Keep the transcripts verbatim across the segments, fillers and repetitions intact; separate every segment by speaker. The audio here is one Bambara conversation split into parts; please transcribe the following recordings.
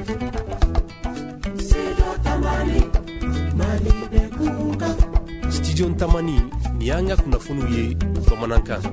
Speaker 1: Studio Ntamani ni yanga kunnafoniw ye bamanankan.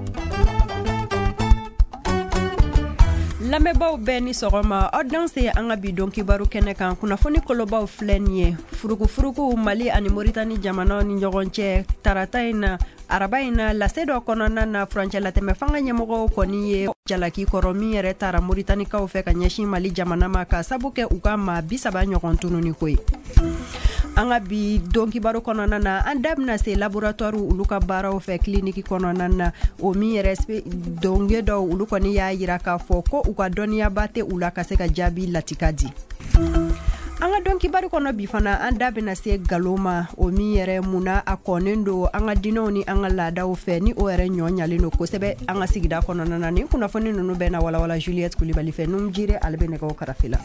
Speaker 2: Lamɛnbaaw bɛɛ ni sɔgɔma aw danse an ka bi don kibaru kɛnɛ kan kunnafoni kolobaw filɛ nin ye furukufuruku Mali ani Moritani jamanaw ni ɲɔgɔn cɛ tarata in na araba in na lase dɔ kɔnɔna na furancɛlatɛmɛ fanga ɲɛmɔgɔw kɔni ye jalaki kɔrɔ min yɛrɛ taara Moritanikaw fɛ ka ɲɛsin Mali jamana ma ka sabu kɛ u ka maa bi saba ɲɔgɔn tununi ko ye. An ka bi don kibaru kɔnɔna na an da bɛna se laboratoire olu ka baaraw fɛ clinique kɔnɔna na o min yɛrɛ donge dɔw olu kɔni y'a yira k'a fɔ ko u ka dɔnniyaba tɛ u la ka se ka jaabi latika di. An ka don kibaru kɔnɔ bi fana an da bɛna se galo ma o min yɛrɛ munna a kɔnnen don an ka dinɛw ni an ka laadaw fɛ ni o yɛrɛ ɲɔ ɲalen don kosɛbɛ an ka sigida kɔnɔna na ni kunnafoni ninnu bɛɛ na walawala Juliette Kulibali fɛ num jire ale bɛ nɛgɛw karafe la.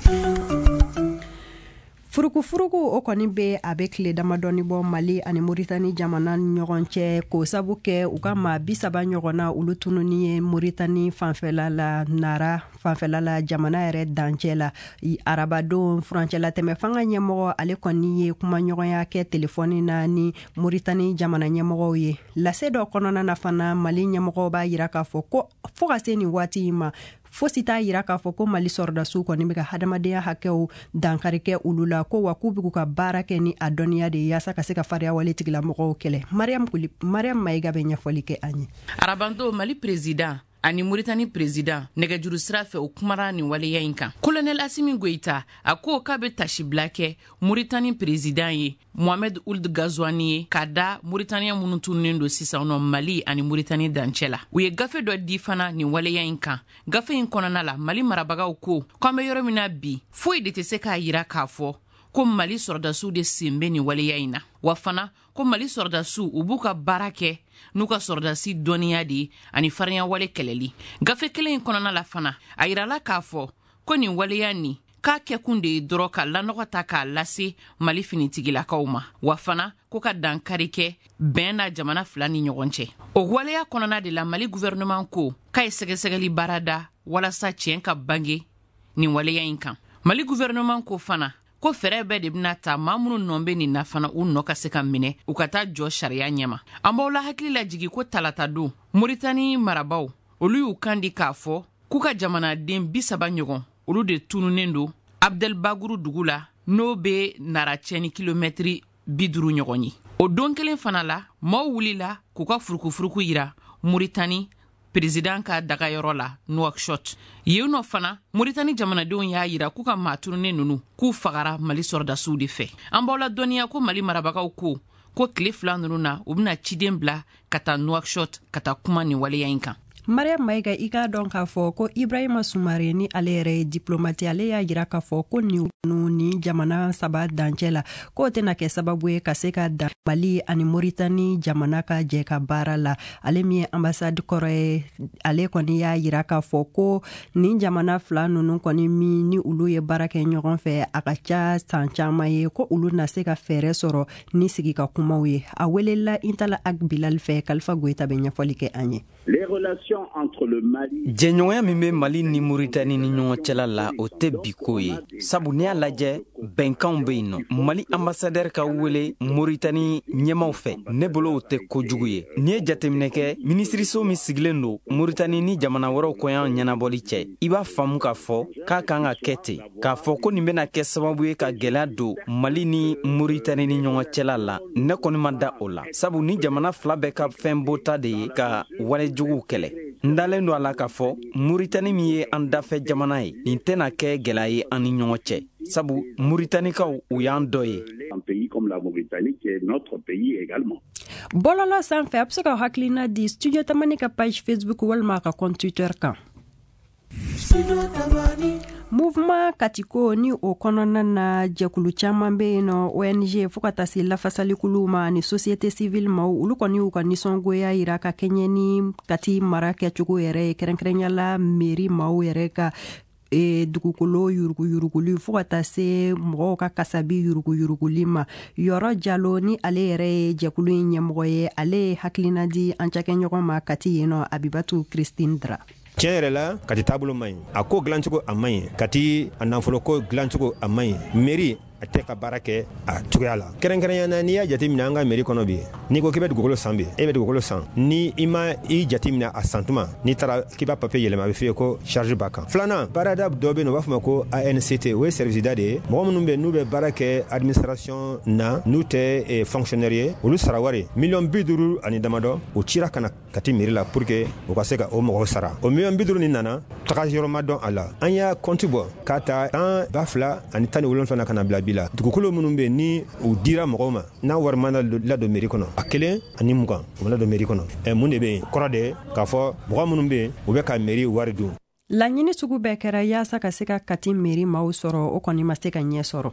Speaker 2: Furukufuruku o kɔni bɛ a bɛ tile damadɔni bɔ Mali ani Moritani jamana ni ɲɔgɔn cɛ k'o sabu kɛ u ka maa bi saba ɲɔgɔnna olu tununi ye Moritani fanfɛla la Nara fanfɛla la jamana yɛrɛ dancɛ la arabadon furancɛlatɛmɛ fanga ɲɛmɔgɔ ale kɔni ye kuma ɲɔgɔnya kɛ telefɔni na ni Moritani jamana ɲɛmɔgɔw ye lase dɔ kɔnɔna na fana Mali ɲɛmɔgɔw b'a yira k'a fɔ ko fo ka se nin waati in ma fosi t'a yira k'a fɔ ko Mali sɔrɔdasiw kɔni bɛ ka hadamadenya hakɛw dankari kɛ olu la ko wa k'u bɛ ka baara kɛ ni a dɔnniya de yaasa ka se ka fariya wale tigilamɔgɔw kɛlɛ. Mariam Kuli Mariam Mayiga bɛ ɲɛfɔli kɛ an ye.
Speaker 3: Arabanto Mali président ani Moritani président nɛgɛjuru sira fɛ o kumara nin waleya in kan. Colonel Assimi Goïta a ko k'a bɛ tasibila kɛ Moritani président ye Mohamed Ould Ghazouani ye k'a da Moritaniya minnu tununnen don sisan nɔ Mali ani Moritani dancɛ la. U ye gafe dɔ di fana nin waleya in kan. Gafe in kɔnɔna la Mali marabagaw ko k'an bɛ yɔrɔ min na bi foyi de tɛ se k'a yira k'a fɔ ko Mali sɔrɔdasiw de sen bɛ nin waleya in na wa fana ko Mali sɔrɔdasiw u b'u ka baara kɛ n'u ka sɔrɔdasi dɔnniya de ani farinya wale kɛlɛli. Gafe kelen in kɔnɔna la fana a yirala k'a fɔ ko nin waleya nin k'a kɛkun de ye dɔrɔn ka lanɔgɔ ta k'a lase Mali finitigilakaw ma wa fana ko ka dankari kɛ bɛn na jamana fila ni ɲɔgɔn cɛ. O waleya kɔnɔna de la Mali gouvernement ko k'a ye sɛgɛsɛgɛli baara da walasa tiɲɛ ka bange nin waleya in kan. Mali gouvernement ko fana ko fɛrɛ bɛɛ de bɛna ta maa minnu nɔ bɛ nin na fana u nɔ ka se ka minɛ u ka taa jɔ sariya ɲɛma. An b'aw la hakili lajigi ko talata don Moritani marabaw olu y'u kan di k'a fɔ k'u ka jamanaden bi saba ɲɔgɔn olu de tununnen don Abdelbaguru dugu la n'o bɛ Nara cɛ ni kilomɛtiri bi duuru ɲɔgɔn ye. O don kelen fana la maaw wulila k'u ka furukufuruku yira Moritani président ka dagayɔrɔ la Nouakchott. Yen nɔ fana Moritani jamanadenw y'a yira k'u ka maa tununnen ninnu k'u fagara Mali sɔrɔdasiw de fɛ. An b'aw la dɔnniya ko Mali marabagaw ko ko tile fila ninnu na u bɛna ciden bila ka taa Nouakchott ka taa kuma nin waleya in kan.
Speaker 2: Mariam Mayiga i k'a dɔn k'a fɔ ko Ibrahima Soumare ni ale yɛrɛ ye diplomate ale y'a yira k'a fɔ ko nin ni jamana saba dancɛ la k'o tɛna kɛ sababu ye ka se ka dan Mali ani Moritani jamana ka jɛ ka baara la. Ale min ye ambassade kɔrɔ ye ale kɔni y'a yira k'a fɔ ko nin jamana fila ninnu kɔni min ni olu ye baara kɛ ɲɔgɔn fɛ a ka ca san caman ye ko olu na se ka fɛɛrɛ sɔrɔ ni sigi ka kumaw ye. A welela Intala Ak Bilal fɛ Kalifa Goïta bɛ ɲɛfɔli kɛ an ye.
Speaker 4: Les relations entre le Mali
Speaker 5: jɛɲɔgɔnya min bɛ Mali ni Moritani ni ɲɔgɔn cɛla la o tɛ biko ye sabu n'i y'a lajɛ bɛnkanw bɛ yen nɔ Mali ambassadeur ka wele Moritani ɲɛmaw fɛ ne bolo o tɛ kojugu ye n'i ye jateminɛ kɛ minisiriso min sigilen don Moritani ni jamana wɛrɛw kɔɲɔ ɲɛnabɔli cɛ i b'a faamu k'a fɔ k'a kan ka kɛ ten k'a fɔ ko nin bɛna kɛ sababu ye ka gɛlɛya don Mali ni Moritani ni ɲɔgɔn cɛla la ne kɔni ma da o la sabu ni jamana fila bɛɛ ka fɛn bɔta de ye ka wale juguw kɛlɛ n dalen don a la k'a fɔ Moritani min ye an dafɛ jamana ye nin tɛna kɛ gɛlɛya ye an ni ɲɔgɔn cɛ sabu Moritanikaw u y'an dɔ ye.
Speaker 2: Bɔlɔlɔ sanfɛ a bɛ se ka hakilina di Studio Tamani ka page Facebook walima a ka compte Twitter kan. Mouvement Katiko ni o kɔnɔna na jɛkulu caman bɛ yen nɔ O N G fo ka taa se lafasalikuluw ma ni société civile ma olu kɔni y'u ka nisɔngoya yira ka kɛɲɛ ni Kati mara kɛcogo yɛrɛ ye kɛrɛnkɛrɛnyala mairie maaw yɛrɛ ka e dugukolo yuruguyuruguli fo ka taa se mɔgɔw ka kasabi yuruguyuruguli ma. Yɔrɔ Jalo ni ale yɛrɛ ye jɛkulu in ɲɛmɔgɔ ye ale hakilina di an cakɛɲɔgɔn ma Kati yen nɔ Abibatu Christine Dra.
Speaker 6: tiɲɛ yɛrɛ la kati taabolo man ɲi a ko dilancogo a man ɲi kati a nafoloko dilancogo a man ɲi mairie a tɛ ka baara kɛ a cogoya la kɛrɛnkɛrɛnyana n'i y'a jate minɛ an ka mairie kɔnɔ bi n'i ko k'i bɛ dugukolo san bi e bɛ dugukolo san ni i ma i jate minɛ a san tuma n'i taara k'i b'a papier yɛlɛma a bɛ f'i ye ko charge b'a kan filanan baarada dɔ bɛ yen u b'a fɔ ma ko A N C T o ye service da de ye mɔgɔ minnu bɛ n'u bɛ baara kɛ administration na n'u tɛ fonctionnaire ye olu sara wari miliyɔn bi duuru ani damadɔ o cira ka na ka ti mairie la pour que u ka se ka o mɔgɔw sara o miliyɔn bi duuru nin nana taga yɔrɔ ma dɔn a la an y'a compte bɔ k'a ta tan ba fila ani tan ni wolonfila ka na bila bi la dugukolo minnu bɛ ni u dira mɔgɔw ma n'a wari ma ladon mairie kɔnɔ a kelen ani mugan o ma ladon mairie kɔnɔ ɛ mun de bɛ yen kɔrɔ de k'a fɔ mɔgɔ minnu bɛ yen u bɛ ka mairie wari dun.
Speaker 2: laɲini sugu bɛɛ kɛra yaasa ka se ka kati mairie maaw sɔrɔ o kɔni ma se ka ɲɛ sɔrɔ.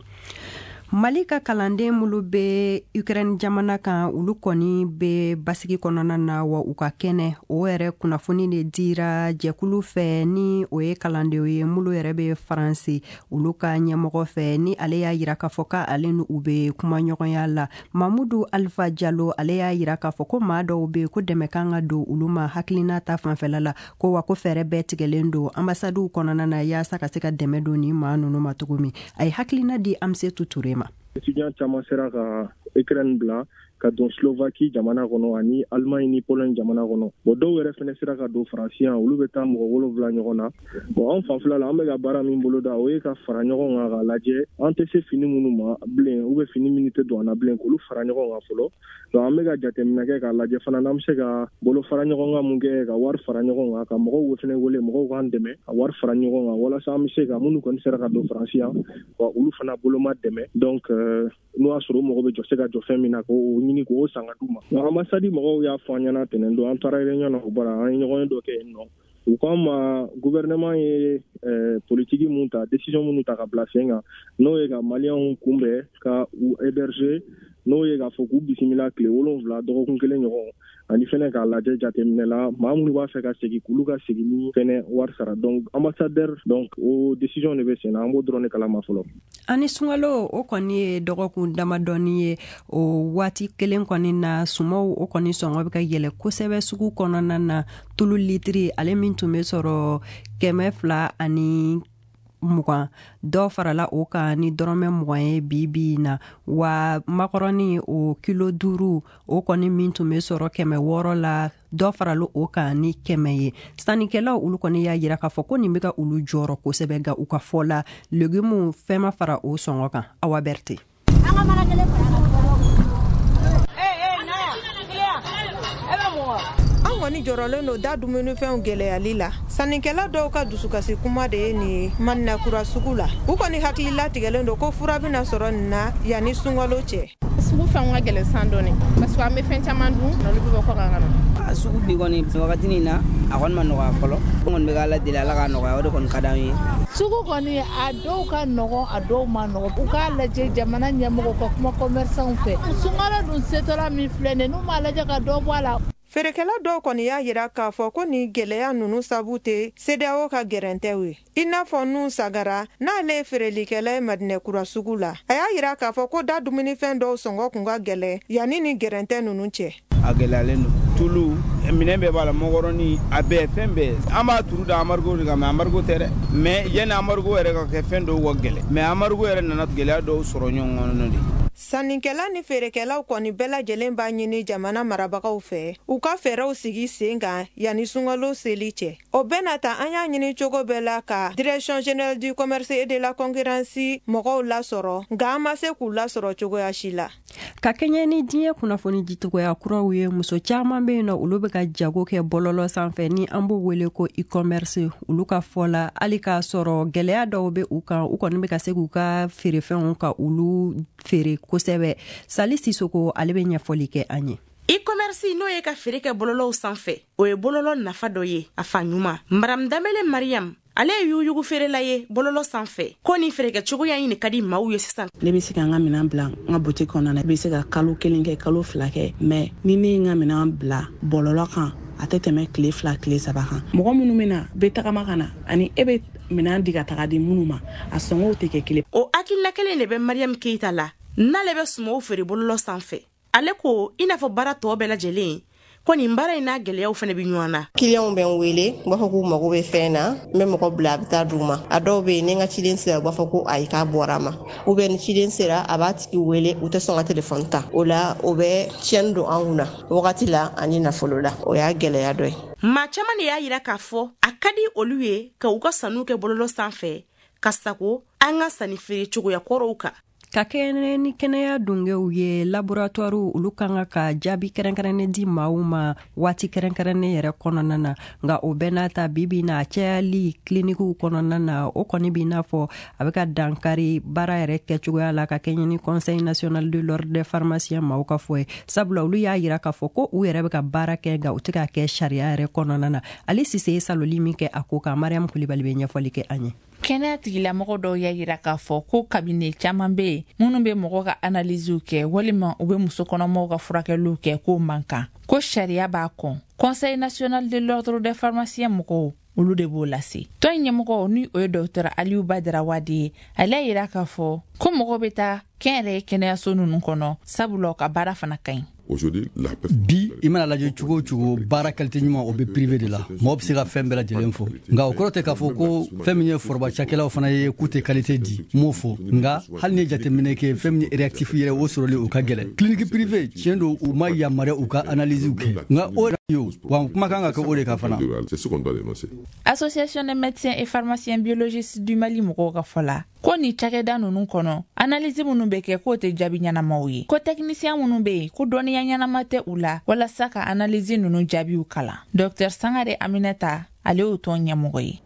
Speaker 2: Mali ka kalanden mulu be Ukraine jamana kan ulu kɔni be basigi kɔnɔna na wa u ka kɛnɛ o yɛrɛ kunnafoni de dira jɛkulu fɛ ni o ye kalandenw ye mulu yɛrɛ be Faransi ulu ka ɲɛmɔgɔ fɛ ni ale y'a yira k'a fɔ ka ale ni u be kuma ɲɔgɔnya la. Mamudu Alpha Diallo ale y'a yira k'a fɔ ko maa dɔw be ko dɛmɛ kan ka don ulu ma hakilina ta fanfɛla la ko wa ko fɛrɛ bɛɛ tigɛlen don ambassaduw kɔnɔna na yaasa ka se ka dɛmɛ don ni maa nunu ma cogo min a ye hakilina di Amsetu Ture ma.
Speaker 7: Étudiant caman sera ka Ukraine bila ka don Slovaquie jamana kɔnɔ ani Allemagne ni Pologne jamana kɔnɔ. Bon dɔw yɛrɛ fɛnɛ sera ka don Faransi yan olu bɛ taa mɔgɔ wolonwula ɲɔgɔn na. Bon an fanfɛla la an bɛ ka baara min bolo da o ye ka fara ɲɔgɔn kan ka lajɛ an tɛ se fini minnu ma bilen ou bien fini minnu tɛ don an na bilen k'olu fara ɲɔgɔn kan fɔlɔ. Donc an bɛ ka jateminɛ kɛ k'a lajɛ fana n'an bɛ se ka bolo fara ɲɔgɔn kan mun kɛ ka wari fara ɲɔgɔn kan ka mɔgɔw fɛnɛ wele mɔgɔw k'an dɛmɛ ka wari fara ɲɔgɔn kan walasa an bɛ se ka minnu kɔni sera ka don Faransi yan wa olu fana bolo ma dɛmɛ. Donc n'o y'a sɔrɔ mɔgɔ bɛ jɔ se ka jɔ fɛn min na k'o ɲini k'o san ka d'u ma. Ambassade mɔgɔw y'a fɔ an ɲɛna tɛnɛn don an taara réunion na o bara an ye ɲɔgɔn dɔ kɛ yen nɔ. U k'an ma gouvernement ye politique mun ta décision minnu ta ka bila sen kan n'o ye ka maliyɛnw kunbɛn ka u héberger n'o ye k'a fɔ k'u bisimila tile wolonwula dɔgɔkun kelen ɲɔgɔn ani fɛnɛ k'a lajɛ jateminɛ la maa minnu b'a fɛ ka segin k'olu ka segin ni fɛnɛ wari sara donc ambassadeur donc o décision de bɛ sen na an b'o dɔrɔn de kalama fɔlɔ.
Speaker 2: Ani sunkalo o kɔni ye dɔgɔkun damadɔni ye o waati kelen kɔni na sumaw o kɔni sɔngɔ bɛ ka yɛlɛ kosɛbɛ sugu kɔnɔna na tulu litiri ale min tun bɛ sɔrɔ kɛmɛ fila ani mugan dɔw farala o kan ni dɔrɔmɛ mugan ye bi bi na wa makɔrɔni o kilo duuru o kɔni min tun bɛ sɔrɔ kɛmɛ wɔɔrɔ la dɔw farala o kan ni kɛmɛ ye sannikɛlaw olu kɔni y'a yira k'a fɔ ko nin bɛ ka olu jɔrɔ kosɛbɛ nka u ka fɔ la legume fɛn ma fara o sɔngɔ kan Awa Berté.
Speaker 8: Kɔni jɔrɔlen don da dumunifɛnw gɛlɛyali la sannikɛla dɔw ka dusukasi kuma de ye nin Maninakura sugu la u kɔni hakili latigɛlen don ko fura bɛna sɔrɔ nin na yanni sunkalo cɛ
Speaker 9: sugu fɛnw ka gɛlɛn san dɔɔni parce que an bɛ fɛn caman dun olu bɛ bɔ kɔ kan ka na
Speaker 10: a sugu bi kɔni wagati nin na a kɔni ma nɔgɔya fɔlɔ an kɔni bɛ ka Ala deli Ala ka nɔgɔya o de kɔni ka d'an ye
Speaker 9: sugu kɔni a dɔw ka nɔgɔn a dɔw ma nɔgɔn u k'a lajɛ jamana ɲɛmɔgɔ ka kuma commerçants fɛ sunkalo dun setɔla min filɛ nin n'u m'a lajɛ ka dɔ bɔ a la.
Speaker 8: Feerekɛla dɔw kɔni y'a yira k'a fɔ ko ni gɛlɛya nunu sabu tɛ C D A O ka gɛrɛntɛw ye i n'a fɔ Nu Sagara n'ale ye feerelikɛla ye Madinɛkura sugu la a y'a yira k'a fɔ ko da dumunifɛn dɔw sɔngɔ kun ka gɛlɛn yanni ni gɛrɛntɛ nunu cɛ.
Speaker 11: A gɛlɛyalen don tulu minɛn bɛɛ b'a la mɔgɔrɔni a bɛɛ fɛn bɛɛ an b'a turu da embargo de kan mais embargo tɛ dɛ mais yanni embargo yɛrɛ ka kɛ fɛn dɔw ka gɛlɛn mais embargo yɛrɛ nana gɛlɛya dɔw sɔrɔ ɲɔgɔn kɔnɔ de.
Speaker 8: Sannikɛla ni feerekɛlaw kɔni bɛɛ lajɛlen b'a ɲini jamana marabagaw fɛ u ka fɛɛrɛw sigi sen kan yanni sunkalo seli cɛ o bɛɛ na ta an y'a ɲini cogo bɛɛ la ka direction générale du commerce et de la concurrence mɔgɔw lasɔrɔ nka an ma se k'u lasɔrɔ cogoya si la.
Speaker 2: Ka kɛɲɛ ni diɲɛ kunnafoni ditogoya kuraw ye muso caman bɛ yen nɔ olu bɛ ka jago kɛ bɔlɔlɔ sanfɛ ni an b'o wele ko e-commerce olu ka fɔ la hali k'a sɔrɔ gɛlɛya dɔw bɛ u kan u kɔni bɛ ka se k'u ka feerefɛnw ka olu feere kosɛbɛ Sali Sisoko ale bɛ ɲɛfɔli kɛ an ye.
Speaker 3: E-commerce n'o ye ka feere kɛ bɔlɔlɔw sanfɛ o ye bɔlɔlɔ nafa dɔ ye a fa ɲuman Maram Damele Mariam ale ye yuyugu feerela ye bɔlɔlɔ sanfɛ ko ni feerekɛ cogoya ɲini ka di maaw ye sisan.
Speaker 12: Ne bɛ se ka n ka minɛn bila n ka boutique kɔnɔna na, ne bɛ se ka kalo kelen kɛ kalo fila kɛ mais ni ne ye n ka minɛn bila bɔlɔlɔ kan a tɛ tɛmɛ tile fila tile saba kan. Mɔgɔ minnu bɛ na bɛ tagama ka na ani e bɛ minɛn di ka taga di minnu ma a sɔngɔw tɛ kɛ kelen.
Speaker 3: O hakilina kelen de bɛ Mariam Keita la n'ale bɛ sumaw feere bɔlɔlɔ sanfɛ. Ale ko i n'a fɔ baara tɔ bɛɛ lajɛlen
Speaker 13: ko nin baara in n'a gɛlɛyaw fana bɛ ɲɔgɔn na.
Speaker 14: Clients bɛ n wele u b'a fɔ k'u mago bɛ fɛn na n bɛ mɔgɔ bila a bɛ taa d'u ma a dɔw bɛ yen ni n ka ciden sera u b'a fɔ ko ayi k'a bɔra a ma ou bien ni ciden sera a b'a tigi wele u tɛ sɔn ka telefɔni ta o la o bɛ tiɲɛni don an kunna wagati la ani nafolo la o y'a gɛlɛya dɔ ye.
Speaker 13: Maa caman de y'a yira k'a fɔ a ka di olu ye ka u ka sanu kɛ bɔlɔlɔ sanfɛ ka sago an ka sanni feere cogoya kɔrɔw kan.
Speaker 2: Ka kɛnɛ ni kɛnɛya dungew ye laboratoire olu kan ka jaabi kɛrɛnkɛrɛnnen di maaw ma waati kɛrɛnkɛrɛnnen yɛrɛ kɔnɔna na nka o bɛɛ n'a ta bibi na cɛyali klinikiw kɔnɔna na o kɔni bi n'a fɔ a bɛ ka dankari baara yɛrɛ kɛcogoya la ka kɛ ɲini conseil national de l'ordre des pharmaciens maaw ka fɔ ye sabula olu y'a yira k'a fɔ ko u yɛrɛ bɛ ka baara kɛ nka u tɛ ka kɛ sariya yɛrɛ kɔnɔna na ali sise ye saloli min kɛ a ko kan mariam kulibali bɛ ɲɛfɔli kɛ an ye.
Speaker 15: Kɛnɛya tigilamɔgɔ dɔw y'a yira k'a fɔ ko kabine caman bɛ yen minnu bɛ mɔgɔ ka analysew kɛ walima u bɛ muso kɔnɔmaw ka furakɛliw kɛ k'o man kan ko sariya b'a kɔn conseil national de l'ordre des pharmaciens mɔgɔw olu de b'o lase. Tɔn ɲɛmɔgɔ ni o ye docteur Aliou Badara Wade ye ale y'a yira k'a fɔ ko mɔgɔ bɛ taa kɛnyɛrɛye kɛnɛyaso ninnu kɔnɔ sabula o ka baara fana ka ɲi.
Speaker 16: Bi i mana lajɛ cogo o cogo baara qualité ɲuman o bɛ privé de la mɔgɔ bɛ se ka fɛn bɛɛ lajɛlen fɔ nka o kɔrɔ tɛ k'a fɔ ko fɛn min ye foroba cakɛlaw fana ye k'u tɛ qualité di m'o fɔ nka hali ni jateminɛ kɛ fɛn min ye réactif yɛrɛ o sɔrɔli o ka gɛlɛn clinique privé tiɲɛ don u ma yamaruya u ka analysew kɛ nka o yo wa kuma kan ka kɛ o de ka fana.
Speaker 15: Association des médecins et pharmaciens biologistes du Mali mɔgɔw ka fɔ la ko ni cakɛda ninnu kɔnɔ analyse minnu bɛ kɛ k'o tɛ jaabi ɲɛnamaw ye ko technicien minnu bɛ yen ko dɔnniya ɲɛnama tɛ u la walasa ka analyse ninnu jaabiw kalan. Docteur Sangare Aminata ale y'o tɔn ɲɛmɔgɔ ye.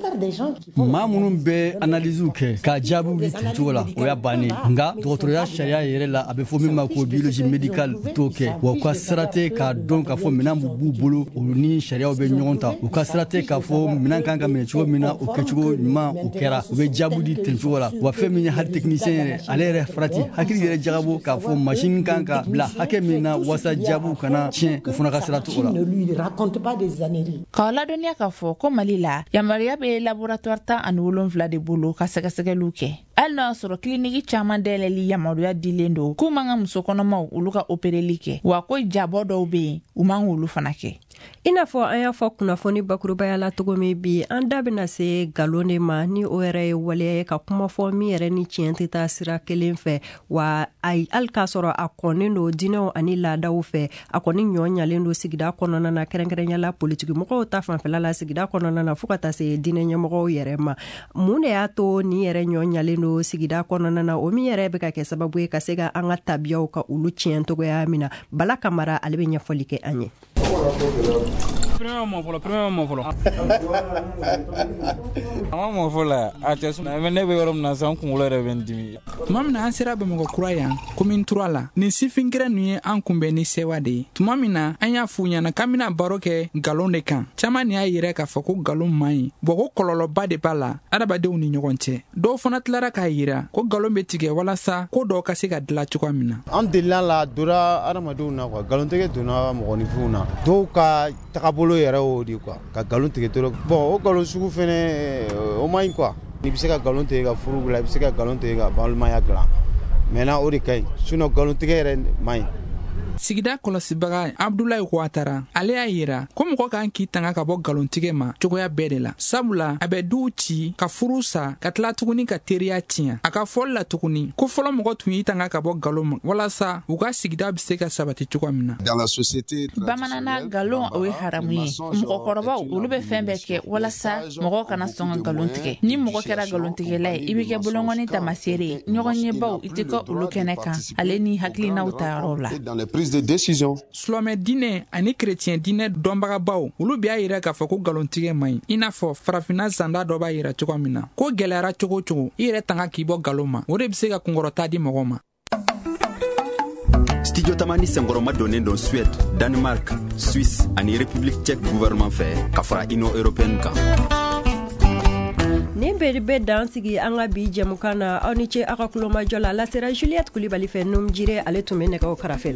Speaker 16: maa minnu bɛ analysew kɛ k'a jaabiw di tencogo la o y'a bannen nka dɔgɔtɔrɔya sariya yɛrɛ la a bɛ fɔ min ma ko biologie médicale u t'o kɛ wa u ka sira tɛ k'a dɔn k'a fɔ minɛn b'u bolo u ni sariyaw bɛ ɲɔgɔn ta u ka sira tɛ k'a fɔ minɛn kan ka minɛ cogo min na o kɛcogo ɲuman o kɛra u bɛ jaabiw di tencogo la wa fɛn min ye hali technicien yɛrɛ ale yɛrɛ farati hakili yɛrɛ jagabo k'a fɔ machine kan ka bila hakɛ min na wasa jaabiw kana tiɲɛ u fana ka sira t'o la.
Speaker 15: K'a ladɔnniya k'a fɔ ko Mali la yamaruya bɛ laboratoire tan ani wolonwula de bolo ka sɛgɛsɛgɛliw kɛ hali n'a sɔrɔ kiliniki caman dayɛlɛli yamaruya dilen don k'u man ka muso kɔnɔmaw olu ka opereli kɛ wa ko jabɔ dɔw bɛ yen u man k'olu fana kɛ.
Speaker 2: I n'a fɔ an y'a fɔ kunnafoni bakurubaya la cogo min bi an da bɛna se galon de ma ni o yɛrɛ ye waleya ye ka kuma fɔ min yɛrɛ ni tiɲɛ tɛ taa sira kelen fɛ wa ayi hali k'a sɔrɔ a kɔnnen don diinɛw ani laadaw fɛ a kɔni ɲɔ ɲalen don sigida kɔnɔna na kɛrɛnkɛrɛnyala politiki mɔgɔw ta fanfɛla la sigida kɔnɔna na fo ka taa se diinɛ ɲɛmɔgɔw yɛrɛ ma mun de y'a to ni yɛrɛ ɲɔ ɲalen don sigida kɔnɔna na o min yɛrɛ bɛ ka kɛ sababu ye ka se ka an ka tabiyaw ka olu tiɲɛ togoya min na Bala Kamara ale bɛ ɲɛfɔli kɛ an ye.
Speaker 17: Premier mot fɔlɔ premier mot fɔlɔ a ma mɔ fɔlɔ a tɛ sɔn mais ne bɛ yɔrɔ min na sisan n kunkolo yɛrɛ bɛ n dimi.
Speaker 18: Tuma min na an sera Bamakɔ kura yan commune trois la nin sifin gɛrɛ ninnu ye an kunbɛn ni sewa de ye tuma min na an y'a f'u ɲɛna k'an bɛna baro kɛ nkalon de kan caman de y'a yɛrɛ k'a fɔ ko nkalon man ɲi bon ko kɔlɔlɔba de b'a la adamadenw ni ɲɔgɔn cɛ dɔw fana tilara k'a yira ko nkalon bɛ tigɛ walasa ko dɔw ka se ka dilan cogoya min na.
Speaker 19: An delila la donna adamadenw na quoi nkalontigɛ donna mɔgɔninfinw na dɔw ka tagabolo yɛrɛ o de quoi ka nkalon tigɛ dɔrɔn bon o nkalon sugu fɛnɛ o man ɲi quoi i bɛ se ka nkalon tigɛ ka furu bila i bɛ se ka nkalon tigɛ ka balimaya dilan maintenant o de ka ɲi sinon nkalon tigɛ yɛrɛ man ɲi.
Speaker 18: Sigida kɔlɔsibaga Abdoulaye Ouattara ale y'a yira ko mɔgɔ kan k'i tanga ka bɔ nkalontigɛ ma cogoya bɛɛ de la sabula a bɛ duw ci ka furu sa ka tila tuguni ka teriya tiɲɛ a ka fɔli la tuguni ko fɔlɔ mɔgɔ tun y'i tanga ka bɔ nkalon ma walasa u ka sigida bɛ se ka sabati cogoya min na.
Speaker 15: Bamanana nkalon o ye haramu ye mɔgɔkɔrɔbaw olu bɛ fɛn bɛɛ kɛ walasa mɔgɔ kana sɔn ka nkalon tigɛ ni mɔgɔ kɛra nkalontigɛla ye i bɛ kɛ bolongɔni tamaseere ye ɲɔgɔn ɲɛbaw i tɛ kɛ olu kɛnɛ kan ale ni hakilinaw ta yɔrɔ la.
Speaker 19: De décision.
Speaker 18: Silamɛ diinɛ ani chrétien diinɛ dɔnbagabaw olu b'a yira k'a fɔ ko nkalontigɛ man ɲi i n'a fɔ farafinna zanda dɔ b'a yira cogo min na ko gɛlɛyara cogo o cogo i yɛrɛ tanga k'i bɔ nkalon ma o de bɛ se ka kunkɔrɔta di mɔgɔ ma.
Speaker 20: Studio Tamani senkɔrɔma donnen don Suède, Danemark, Suisse ani République tchèque gouvernement fɛ ka fara Union européenne kan.
Speaker 2: Nin bɛɛ bɛ dan sigi an ka bi jɛmukan na aw ni ce aw ka kulomajɔ la lasera Juliette Kulibali fɛ Num Jire ale tun bɛ nɛgɛw karafe la.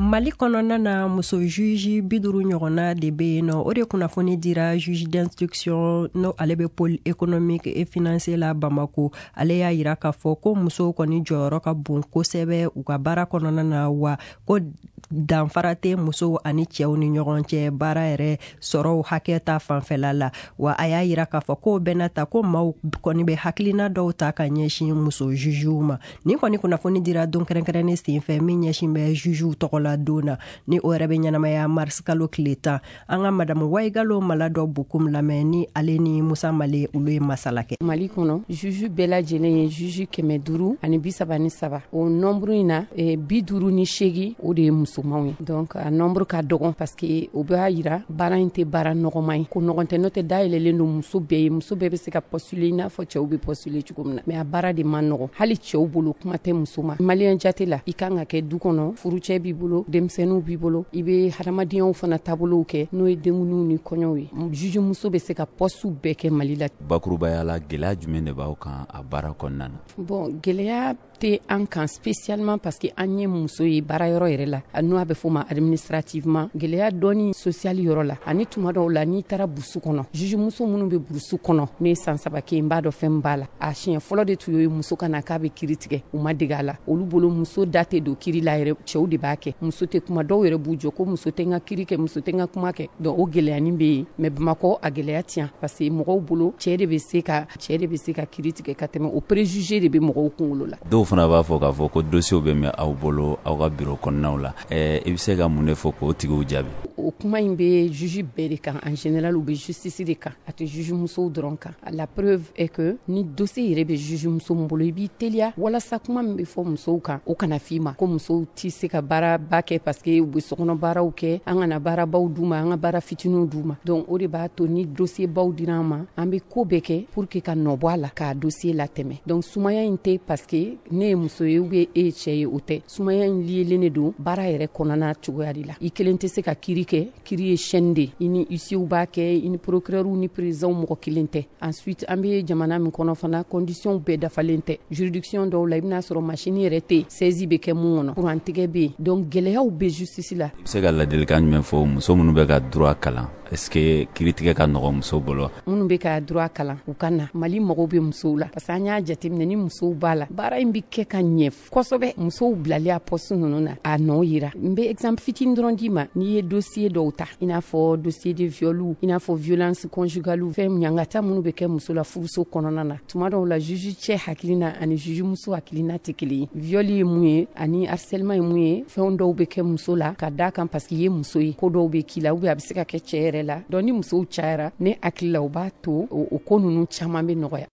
Speaker 2: Mali kɔnɔna na muso juge biduru ɲɔgɔnna de be yen nɔ. O de kunnafoni dira juge d'instruction no ale be pôle économique et financier la Bamako. Ale y'a yira k'a fɔ ko muso kɔni jɔyɔrɔ ka bon kosɛbɛ u ka baara kɔnɔna na wa ko danfara tɛ musow ani cɛw ni ɲɔgɔn cɛ baara yɛrɛ sɔrɔw hakɛ ta fanfɛla la. Wa a y'a yira k'a fɔ ko bɛna ta ko maaw kɔni bɛ hakilina dɔw ta ka ɲɛsin muso jugew ma. Ni kɔni kunnafoni dira don kɛrɛnkɛrɛnnen senfɛ min ɲɛsin bɛ jugew tɔgɔ la don na ni o yɛrɛ bɛ ɲɛnamaya mars kalo tile tan. An ka madamu Waigalo Malado Bukum lamɛn ni ale ni Musa Male olu ye masala kɛ.
Speaker 21: Mali kɔnɔ juge bɛɛ lajɛlen ye juge kɛmɛ duuru ani bi saba ni saba. O nombre in na e, bi duuru ni seegin o de ye musomanw ye. Donc a nombre ka dɔgɔn parce que o b'a yira baara in tɛ baara nɔgɔman ye. Ko nɔgɔn tɛ n'o tɛ dayɛlɛlen don muso bɛɛ ye. Muso bɛɛ bɛ se ka postuler i n'a fɔ cɛw bɛ postuler cogo min na. Mais a baara de man nɔgɔn. Hali cɛw bolo kuma tɛ muso ma. Malien jate la i kan ka kɛ du kɔnɔ furucɛ b'i bolo denmisɛnninw b'i bolo i bɛ hadamadenyaw fana taabolow kɛ n'o ye denkunuw ni kɔɲɔw ye. Juge muso bɛ se ka postu bɛɛ kɛ Mali la.
Speaker 22: Bakurubaya la gɛlɛya jumɛn de b'aw kan a baara kɔnɔna na?
Speaker 21: Bon gɛlɛya tɛ an kan spécialement parce que an ye muso ye baara yɔrɔ yɛrɛ la n'o a bɛ fɔ ma administrativement gɛlɛya dɔɔni social yɔrɔ la ani tuma dɔw la n'i taara burusu kɔnɔ juge muso minnu bɛ burusu kɔnɔ ne ye san saba kɛ n b'a dɔn fɛn b'a la a siɲɛ fɔlɔ de tun ye muso ka na k'a bɛ kiri tigɛ u ma dege a la olu bolo muso da tɛ don kiri la yɛrɛ cɛw de b'a kɛ muso tɛ kuma dɔw yɛrɛ b'u jɔ ko muso tɛ n ka kiri kɛ muso tɛ n ka kuma kɛ donc o gɛlɛyanin bɛ yen mais Bamakɔ a gɛlɛya tiɲɛ parce que mɔgɔw bolo cɛ de bɛ se ka cɛ de bɛ se ka kiri tigɛ ka tɛmɛ o préjugé de bɛ mɔgɔw kunkolo la.
Speaker 22: Dɔw fana b'a fɔ k'a fɔ ko dossier bɛ mɛn aw bolo aw ka bureau kɔnɔnaw la ɛɛ i bɛ se ka mun de fɔ k'o tigiw jaabi?
Speaker 21: O kuma in bɛ juge bɛɛ de kan en général u bɛ justice de kan a tɛ juge musow dɔrɔn kan. La preuve est que ni dossier yɛrɛ bɛ juge muso min bolo i b'i teliya walasa kuma min bɛ fɔ musow kan o kana f'i ma ko musow tɛ se ka baaraba kɛ parce que u bɛ sokɔnɔ baaraw kɛ an kana baarabaw d'u ma an ka baara fitininw d'u ma donc o de b'a to ni dossier baw dira an ma an bɛ ko bɛɛ kɛ pour que ka nɔ bɔ a la k'a dossier latɛmɛ donc sumaya in tɛ parce que ne ye muso ye ou bien e ye cɛ ye o tɛ sumaya in lielen de don baara yɛrɛ kɔnɔna cogoya de la i kelen tɛ se ka kiri kɛ kiri ye chaîne de i ni huissiers b'a kɛ i ni procureurs ni présidents mɔgɔ kelen tɛ ensuite an bɛ jamana min kɔnɔ fana conditions bɛɛ dafalen tɛ juridiction dɔw la i bɛna sɔrɔ machine yɛrɛ tɛ saisie bɛ kɛ mun kɔnɔ courant tigɛ bɛ yen donc gɛlɛyaw bɛ justice la. I bɛ se ka ladilikan jumɛn fɔ muso minnu bɛ ka droit kalan est-ce que kiritigɛ ka nɔgɔ musow bolo? Minnu bɛ ka droit kalan u ka na Mali mɔgɔw bɛ musow la parce que an y'a jateminɛ ni musow b'a la baara in bɛ kɛ ka ɲɛ kosɛbɛ musow bilalen a poste ninnu na a nɔ yira n bɛ exemple fitinin dɔrɔn d'i ma n'i ye dossier dɔw ta i n'a fɔ dossier de viol i n'a fɔ violence conjugale fɛn ɲangata minnu bɛ kɛ muso la furuso kɔnɔna na tuma dɔw la juge cɛ hakilina ani juge muso hakilina tɛ kelen ye viol ye mun ye ani harcèlement ye mun ye fɛn dɔw bɛ kɛ muso la ka d'a kan parce que i ye muso ye ko dɔw bɛ k'i la ou bien a bɛ se ka kɛ cɛ yɛrɛ la donc ni musow cayara ne hakili la u b'a to o ko ninnu caman bɛ nɔgɔya.